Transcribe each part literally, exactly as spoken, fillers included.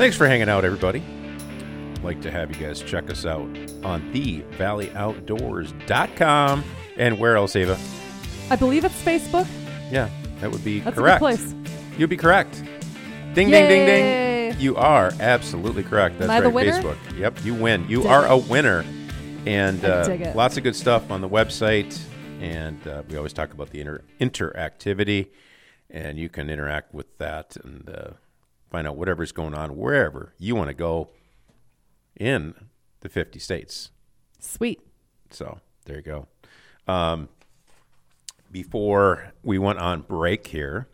Thanks for hanging out, everybody. I'd like to have you guys check us out on the valley outdoors dot com. And where else, Ava? I believe it's Facebook. Yeah, that would be That's correct. a good place. You'd be correct. Ding, Yay! ding, ding, ding. You are absolutely correct. That's Am I the right, winner? Facebook. Yep, you win. You Dig are it. a winner. And I uh, dig it. lots of good stuff on the website. And uh, we always talk about the inter- interactivity. And you can interact with that and uh, find out whatever's going on wherever you want to go in the fifty states. Sweet. So there you go. Um, before we went on break here,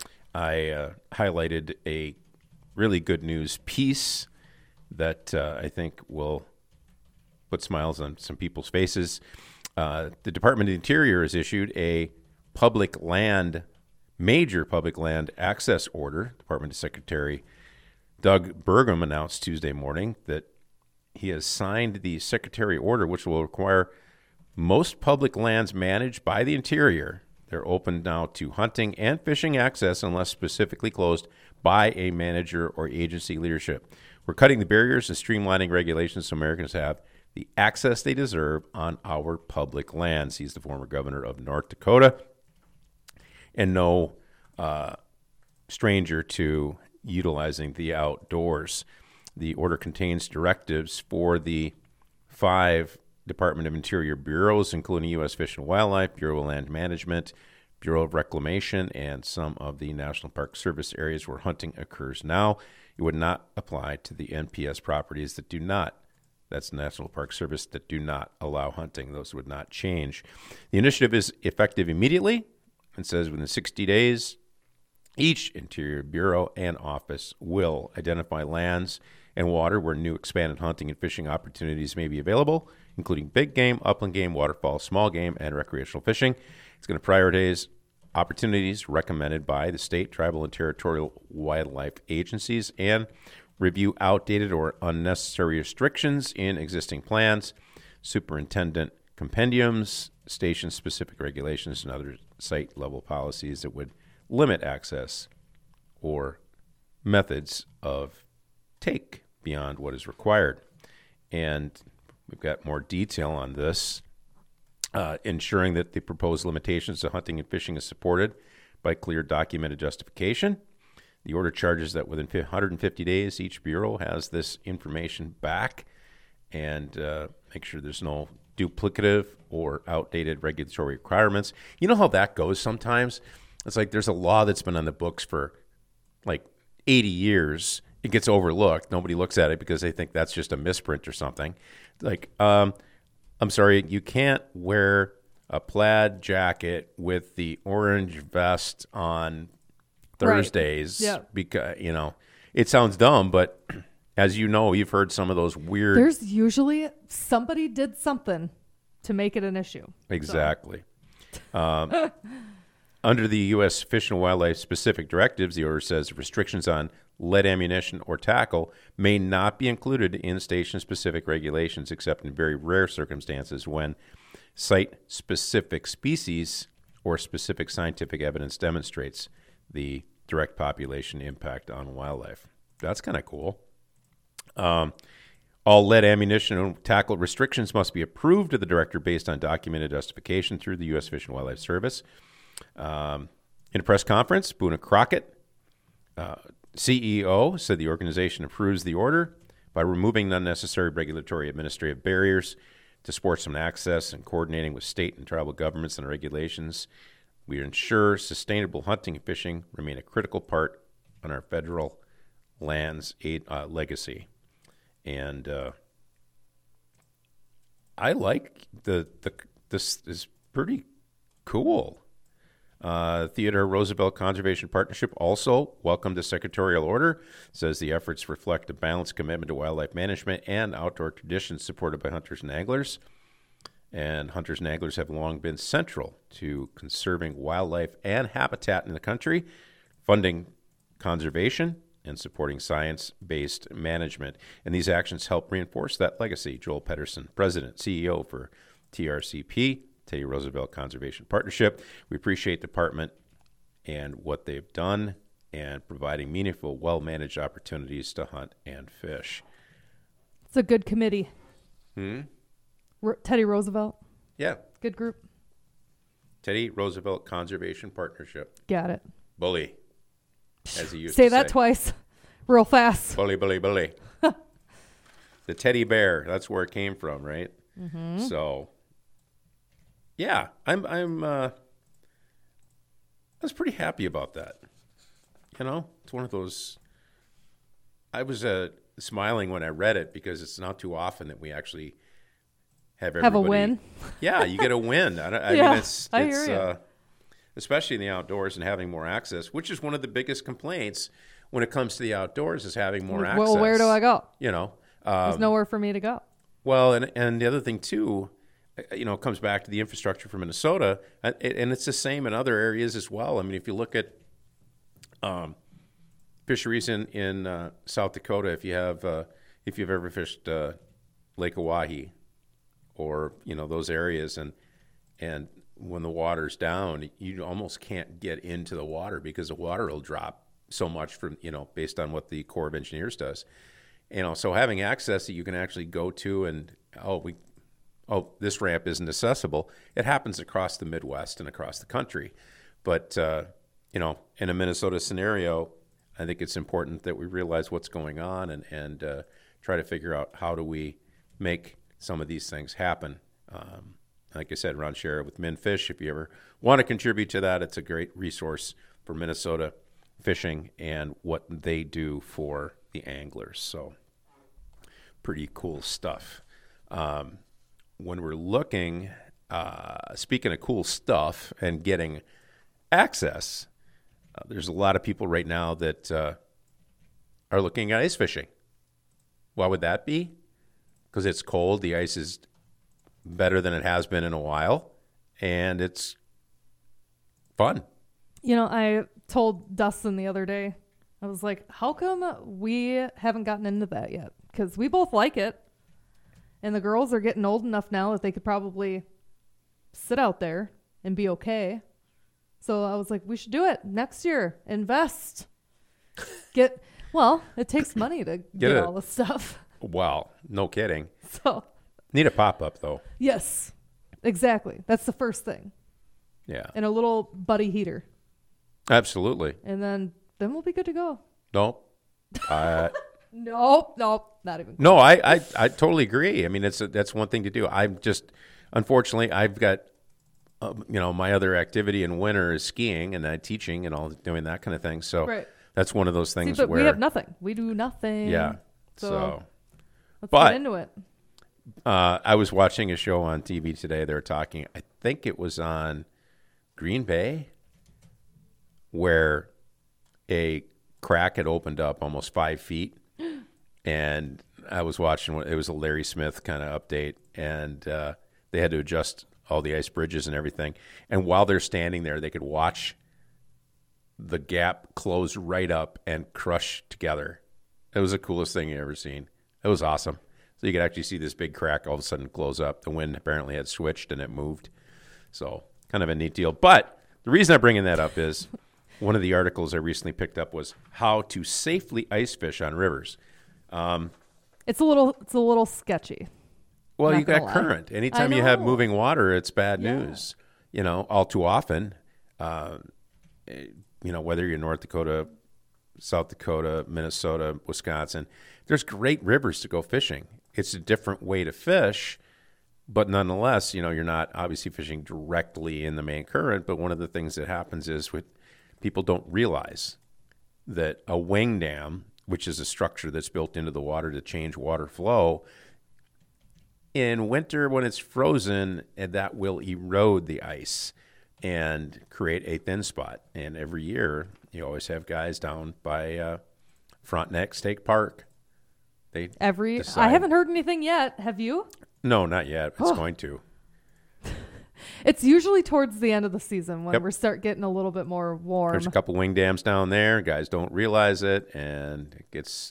I uh, highlighted a really good news piece that uh, I think will put smiles on some people's faces. Uh, the Department of the Interior has issued a public land, major public land access order. Department Secretary Doug Burgum announced Tuesday morning that he has signed the Secretary order, which will require most public lands managed by the Interior. They're open now to hunting and fishing access unless specifically closed by a manager or agency leadership. We're cutting the barriers and streamlining regulations so Americans have the access they deserve on our public lands. He's the former governor of North Dakota and no uh, stranger to utilizing the outdoors. The order contains directives for the five Department of Interior bureaus, including U S Fish and Wildlife, Bureau of Land Management, Bureau of Reclamation, and some of the National Park Service areas where hunting occurs now. It would not apply to the N P S properties that do not, that's National Park Service, that do not allow hunting. Those would not change. The initiative is effective immediately and says within sixty days, each Interior Bureau and office will identify lands and water where new expanded hunting and fishing opportunities may be available, including big game, upland game, waterfowl, small game, and recreational fishing. It's going to prioritize opportunities recommended by the state, tribal, and territorial wildlife agencies and review outdated or unnecessary restrictions in existing plans, superintendent compendiums, station-specific regulations, and other site-level policies that would limit access or methods of take beyond what is required. And we've got more detail on this, uh, ensuring that the proposed limitations to hunting and fishing is supported by clear documented justification. The order charges that within one hundred fifty days, each bureau has this information back and uh, make sure there's no duplicative or outdated regulatory requirements. You know how that goes sometimes? It's like there's a law that's been on the books for like eighty years. It gets overlooked. Nobody looks at it because they think that's just a misprint or something. Like, um, I'm sorry, you can't wear a plaid jacket with the orange vest on Thursdays. Right. Yeah. Because, you know, it sounds dumb, but as you know, you've heard some of those weird. There's usually somebody did something to make it an issue. Exactly. So. Um, under the U S Fish and Wildlife specific directives, the order says restrictions on lead ammunition or tackle may not be included in station-specific regulations except in very rare circumstances when site-specific species or specific scientific evidence demonstrates the direct population impact on wildlife. That's kind of cool. Um, all lead ammunition and tackle restrictions must be approved of the director based on documented justification through the U S Fish and Wildlife Service. Um, in a press conference, Boone Crockett, uh, C E O, said the organization approves the order by removing unnecessary regulatory administrative barriers to sportsman access and coordinating with state and tribal governments and regulations. We ensure sustainable hunting and fishing remain a critical part on our federal lands aid, uh, legacy. And uh, I like the the this is pretty cool. Uh, Theodore Roosevelt Conservation Partnership also welcomed the secretarial order. Says the efforts reflect a balanced commitment to wildlife management and outdoor traditions supported by hunters and anglers. And hunters and anglers have long been central to conserving wildlife and habitat in the country, funding conservation, and supporting science-based management. And these actions help reinforce that legacy. Joel Pedersen, President, C E O for T R C P, Teddy Roosevelt Conservation Partnership. We appreciate the department and what they've done and providing meaningful, well-managed opportunities to hunt and fish. It's a good committee. Hmm? R- Teddy Roosevelt. Yeah. Good group. Teddy Roosevelt Conservation Partnership. Got it. Bully, as he used Say to say. that twice real fast. Bully, bully, bully. The teddy bear, that's where it came from, right? Mm-hmm. So, yeah, I'm, I'm, uh, I was pretty happy about that. You know, it's one of those, I was uh, smiling when I read it because it's not too often that we actually have everybody. Have a win. Yeah, you get a win. I, I Yeah, mean, it's, I it's hear ya. uh, especially in the outdoors and having more access, which is one of the biggest complaints when it comes to the outdoors is having more access. Well, where do I go? You know, There's um, nowhere for me to go. well, and and the other thing too, uh, you know, comes back to the infrastructure for Minnesota, uh, it- and it's the same in other areas as well. I mean, if you look at um, fisheries in in uh, South Dakota, if you have uh, if you've ever fished uh, Lake Oahe, or you know those areas, and and when the water's down, you almost can't get into the water because the water will drop so much from you know based on what the Corps of Engineers does. You know, so having access that you can actually go to and, oh, we, oh, this ramp isn't accessible. It happens across the Midwest and across the country. But, uh, you know, in a Minnesota scenario, I think it's important that we realize what's going on and, and uh, try to figure out how do we make some of these things happen. Um, like I said, Ron Scherer with MinFish, if you ever want to contribute to that, it's a great resource for Minnesota fishing and what they do for the anglers. So pretty cool stuff. Um, when we're looking, uh, speaking of cool stuff and getting access, uh, there's a lot of people right now that uh, are looking at ice fishing. Why would that be? Because it's cold, the ice is better than it has been in a while, and it's fun. You know, I told Dustin the other day, I was like, how come we haven't gotten into that yet? Because we both like it. And the girls are getting old enough now that they could probably sit out there and be okay. So I was like, we should do it next year. Invest. Get, well, it takes money to get, Get it. all the stuff. Wow, no kidding. So, Need a pop-up, though. yes, exactly. That's the first thing. Yeah, And a little buddy heater. absolutely. And then, then we'll be good to go. Nope. Uh, Nope, nope, not even. no, I, I, I totally agree. I mean, it's a, that's one thing to do. I'm just, unfortunately, I've got, uh, you know, my other activity in winter is skiing and uh, teaching and all doing that kind of thing. So Right. that's one of those See, things but where we have nothing. We do nothing. yeah. So, So, let's but- get into it. uh, I was watching a show on T V today. They were talking. I think it was on Green Bay, where a crack had opened up almost five feet. And I was watching, it was a Larry Smith kind of update, and uh, they had to adjust all the ice bridges and everything. And while they're standing there, they could watch the gap close right up and crush together. It was the coolest thing you ever seen. It was awesome. So you could actually see this big crack all of a sudden close up. The wind apparently had switched and it moved. So kind of a neat deal. But the reason I'm bringing that up is one of the articles I recently picked up was how to safely ice fish on rivers. Um, It's a little, it's a little sketchy. well, Not you got gonna lie. current. Anytime I you have know. moving water, it's bad Yeah. news. You know, all too often. Uh, eh, you know, whether you're North Dakota, South Dakota, Minnesota, Wisconsin, there's great rivers to go fishing. It's a different way to fish, but nonetheless, you know, you're not obviously fishing directly in the main current. But one of the things that happens is with people don't realize that a wing dam, which is a structure that's built into the water to change water flow, in winter when it's frozen, and that will erode the ice and create a thin spot. And every year, you always have guys down by uh, Frontenac State Park. They Every, decide- I haven't heard anything yet. Have you? No, not yet. It's going to. It's usually towards the end of the season when Yep. we start getting a little bit more warm. There's a couple wing dams down there. Guys don't realize it, and it gets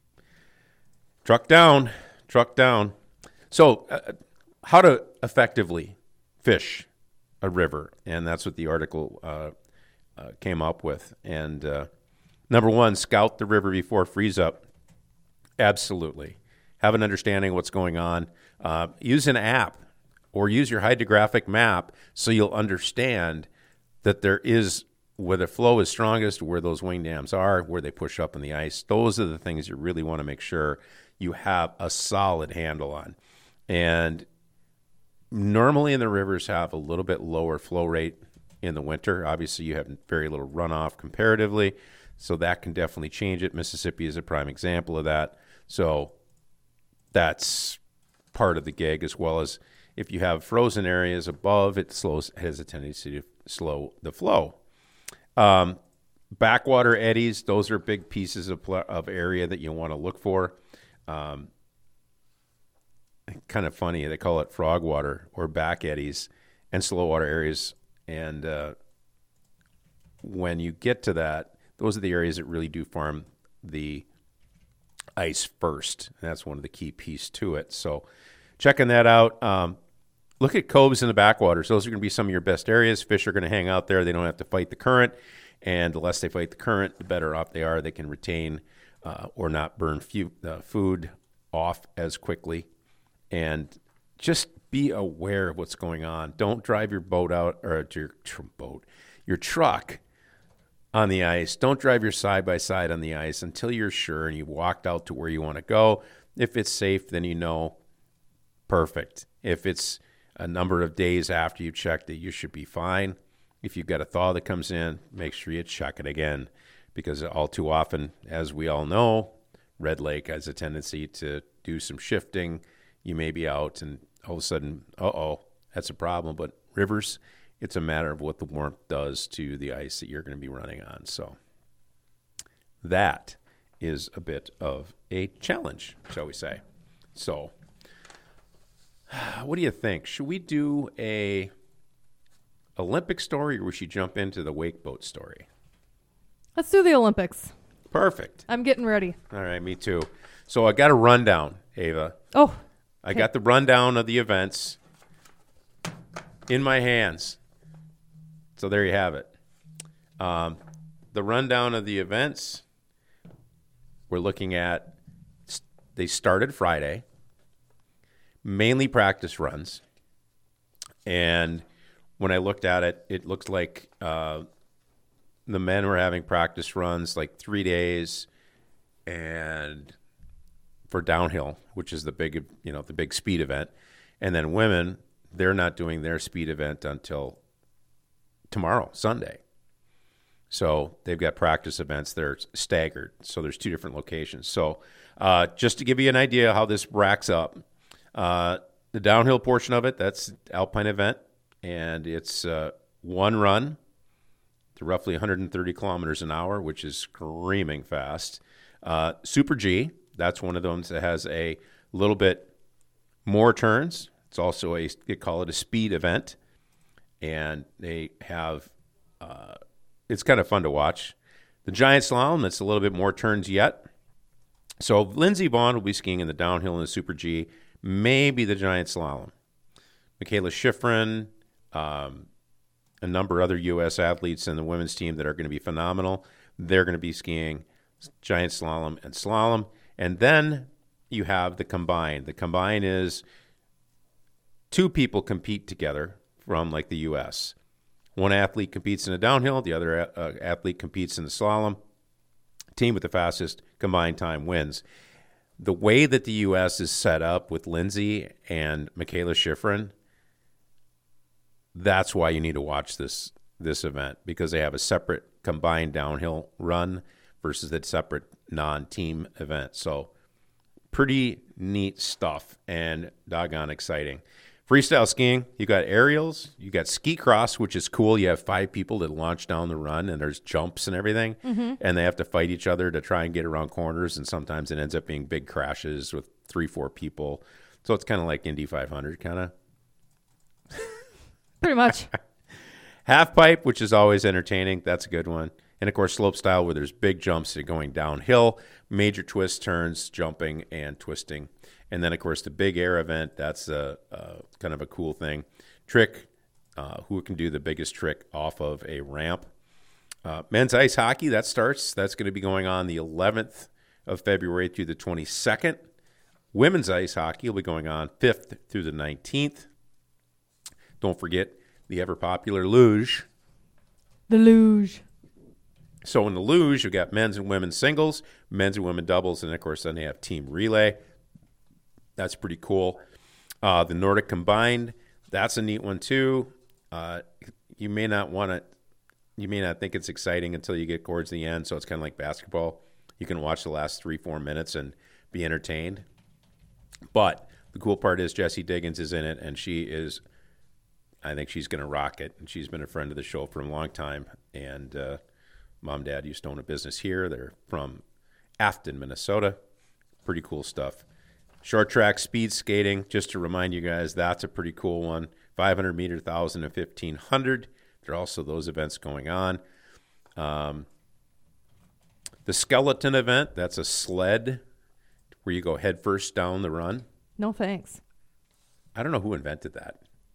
trucked down, trucked down. So, uh, how to effectively fish a river, and that's what the article uh, uh, came up with. And uh, Number one, scout the river before freeze up. Absolutely. Have an understanding of what's going on. Uh, use an app or use your hydrographic map so you'll understand that there is, where the flow is strongest, where those wing dams are, where they push up in the ice. Those are the things you really want to make sure you have a solid handle on. And normally in the rivers have a little bit lower flow rate in the winter. Obviously, you have very little runoff comparatively, so that can definitely change it. Mississippi is a prime example of that. So that's part of the gig, as well as if you have frozen areas above, it slows has a tendency to slow the flow. Um, backwater eddies, those are big pieces of, pl- of area that you want to look for. Um, kind of funny, they call it frog water or back eddies and slow water areas. And uh, when you get to that, those are the areas that really do farm the ice first. And that's one of the key pieces to it. So checking that out. Um, look at coves in the backwaters. Those are going to be some of your best areas. Fish are going to hang out there. They don't have to fight the current. And the less they fight the current, the better off they are. They can retain uh, or not burn few, uh, food off as quickly. And just be aware of what's going on. Don't drive your boat out, or your tr- boat, your truck on the ice. Don't drive your side-by-side on the ice until you're sure and you've walked out to where you want to go. If it's safe, then you know, perfect. If it's a number of days after you checked it, you should be fine. If you've got a thaw that comes in, make sure you check it again, because all too often, as we all know, Red Lake has a tendency to do some shifting. You may be out and all of a sudden, uh-oh, that's a problem. But rivers, it's a matter of what the warmth does to the ice that you're going to be running on. So that is a bit of a challenge, shall we say. So what do you think? Should we do a Olympic story, or should we jump into the wake boat story? Let's do the Olympics. Perfect. I'm getting ready. All right, me too. So I got a rundown, Ava. Oh, I got the rundown of the events in my hands. So there you have it. Um, the rundown of the events, we're looking at, they started Friday, mainly practice runs. And when I looked at it, it looks like uh, the men were having practice runs like three days and for downhill, which is the big, you know, the big speed event. And then women, they're not doing their speed event until tomorrow, Sunday. So they've got practice events. They're staggered. So there's two different locations. So uh, just to give you an idea how this racks up, uh, the downhill portion of it, that's Alpine event. And it's uh, one run to roughly one hundred thirty kilometers an hour, which is screaming fast. Uh, Super G, that's one of those that has a little bit more turns. It's also a, they call it a speed event. And they have, uh, it's kind of fun to watch. The giant slalom, that's a little bit more turns yet. So Lindsey Vonn will be skiing in the downhill in the Super G, maybe the giant slalom. Michaela Schifrin, um, a number of other U S athletes in the women's team that are going to be phenomenal. They're going to be skiing giant slalom and slalom. And then you have the combine. The combine is two people compete together from like the U S. One athlete competes in the downhill. The other uh, athlete competes in the slalom. Team with the fastest combined time wins. The way that the U S is set up with Lindsey and Michaela Schifrin, that's why you need to watch this this event, because they have a separate combined downhill run versus the separate non-team event. So pretty neat stuff and doggone exciting. Freestyle skiing, you got aerials, you got ski cross, which is cool. You have five people that launch down the run, and there's jumps and everything, mm-hmm. and they have to fight each other to try and get around corners, and sometimes it ends up being big crashes with three, four people. So it's kind of like Indy five hundred, kind of. Pretty much. Half pipe, which is always entertaining. That's a good one. And, of course, slope style, where there's big jumps going downhill, major twists, turns, jumping, and twisting. And then, of course, the big air event, that's a, a kind of a cool thing. Trick, uh, who can do the biggest trick off of a ramp. Uh, men's ice hockey, that starts. That's going to be going on the eleventh of February through the twenty-second. Women's ice hockey will be going on fifth through the nineteenth. Don't forget the ever-popular luge. The luge. So in the luge, you've got men's and women's singles, men's and women doubles, and, of course, then they have team relay. That's pretty cool. Uh, the Nordic combined, that's a neat one, too. Uh, you may not want to You may not think it's exciting until you get towards the end, so it's kind of like basketball. You can watch the last three, four minutes and be entertained. But the cool part is Jessie Diggins is in it, and she is, I think she's going to rock it. And she's been a friend of the show for a long time. And uh, mom and dad used to own a business here. They're from Afton, Minnesota. Pretty cool stuff. Short track speed skating, just to remind you guys, that's a pretty cool one. five hundred meter, one thousand, and fifteen hundred. There are also those events going on. Um, the skeleton event, that's a sled where you go head first down the run. No thanks. I don't know who invented that.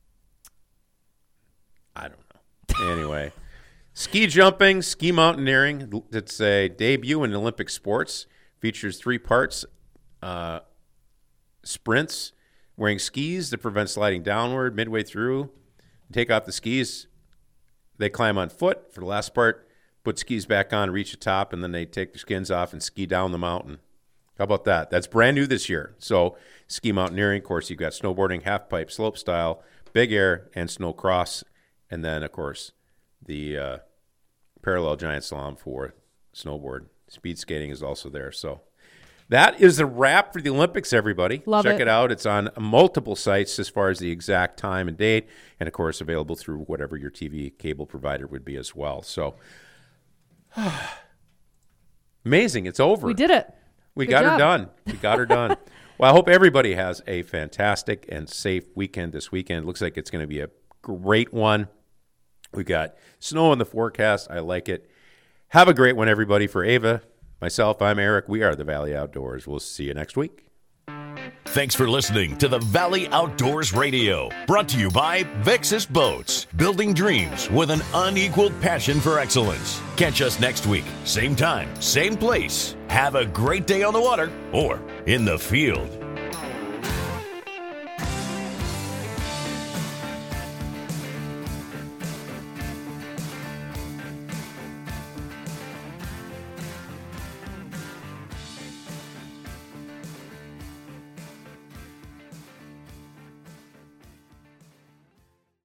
I don't know. Anyway, ski jumping, ski mountaineering. It's a debut in Olympic sports. Features three parts. Uh, sprints, wearing skis to prevent sliding downward midway through. Take off the skis. They climb on foot for the last part, put skis back on, reach the top, and then they take their skins off and ski down the mountain. How about that? That's brand new this year. So ski mountaineering, of course, you've got snowboarding, half-pipe, slope style, big air, and snow cross. And then, of course, the uh, parallel giant slalom for snowboard. Speed skating is also there. So that is a wrap for the Olympics, everybody. Love Check it. it out. It's on multiple sites as far as the exact time and date, and, of course, available through whatever your T V cable provider would be as well. So, amazing. It's over. We did it. We Good got her job. done. We got her done. Well, I hope everybody has a fantastic and safe weekend this weekend. Looks like it's going to be a great one. We got snow in the forecast. I like it. Have a great one, everybody. For Ava, myself, I'm Eric. We are the Valley Outdoors. We'll see you next week. Thanks for listening to the Valley Outdoors Radio, brought to you by Vexus Boats, building dreams with an unequaled passion for excellence. Catch us next week, same time, same place. Have a great day on the water or in the field.